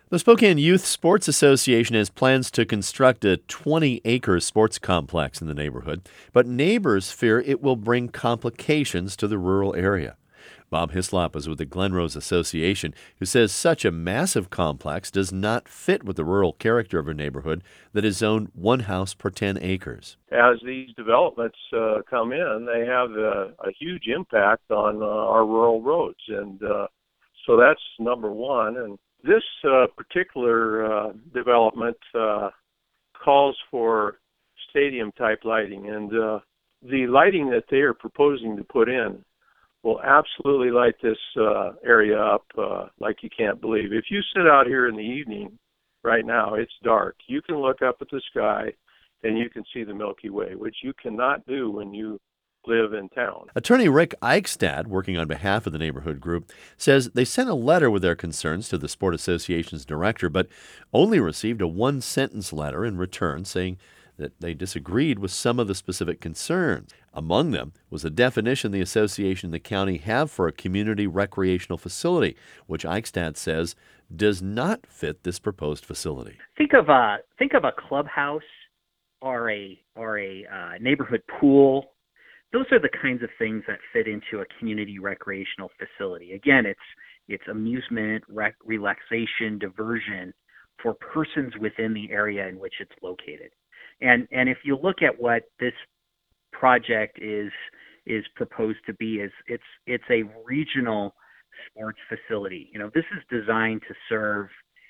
The Spokane Youth Sports Association has plans to construct a 20-acre sports complex in the neighborhood, but neighbors fear it will bring complications to the rural area. Bob Hislop is with the Glen Rose Association, who says such a massive complex does not fit with the rural character of a neighborhood that is zoned one house per 10 acres. As these developments come in, they have a huge impact on our rural roads, and so that's number one. And this particular development calls for stadium-type lighting, and the lighting that they are proposing to put in will absolutely light this area up like you can't believe. If you sit out here in the evening, right now, it's dark. You can look up at the sky, and you can see the Milky Way, which you cannot do when you live in town. Attorney Rick Eichstad, working on behalf of the neighborhood group, says they sent a letter with their concerns to the Sport Association's director, but only received a one-sentence letter in return saying that they disagreed with some of the specific concerns. Among them was a definition the association and the county have for a community recreational facility, which Eichstad says does not fit this proposed facility. Think of a clubhouse or a neighborhood pool. Those are the kinds of things that fit into a community recreational facility. Again, it's amusement, relaxation, diversion for persons within the area in which it's located. And if you look at what this project is proposed to be, it's a regional sports facility. You know, this is designed to serve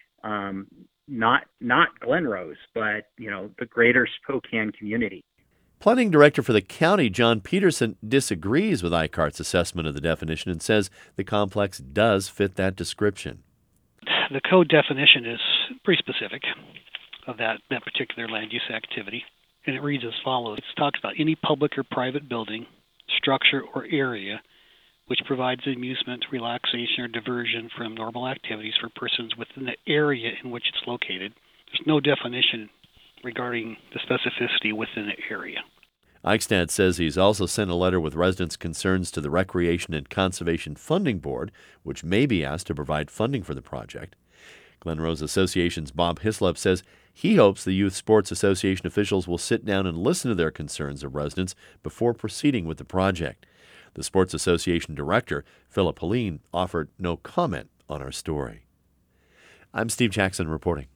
not Glen Rose, but the greater Spokane community. Planning director for the county, John Peterson, disagrees with Eichardt's assessment of the definition and says the complex does fit that description. The code definition is pretty specific of that particular land use activity, and it reads as follows. It talks about any public or private building, structure, or area which provides amusement, relaxation, or diversion from normal activities for persons within the area in which it's located. There's no definition regarding the specificity within the area. Eichstad says he's also sent a letter with residents' concerns to the Recreation and Conservation Funding Board, which may be asked to provide funding for the project. Glen Rose Association's Bob Hislop says he hopes the Youth Sports Association officials will sit down and listen to their concerns of residents before proceeding with the project. The Sports Association director, Philip Helene, offered no comment on our story. I'm Steve Jackson reporting.